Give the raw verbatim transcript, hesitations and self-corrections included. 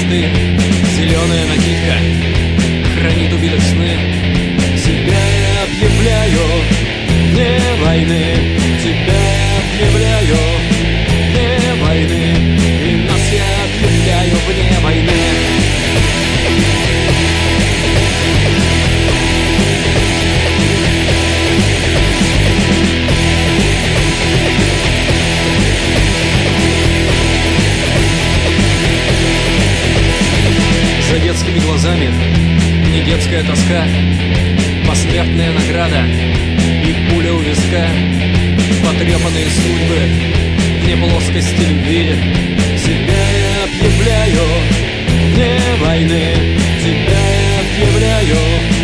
мечты. Зеленая накидка хранит убитых сны. Тебя я объявляю вне войны. Тебя я объявляю вне войны. И нас я объявляю вне войны. За детскими глазами не детская тоска, посмертная награда и пуля у виска. Потрепанные судьбы вне плоскости любви. Тебя я объявляю вне войны. Тебя я объявляю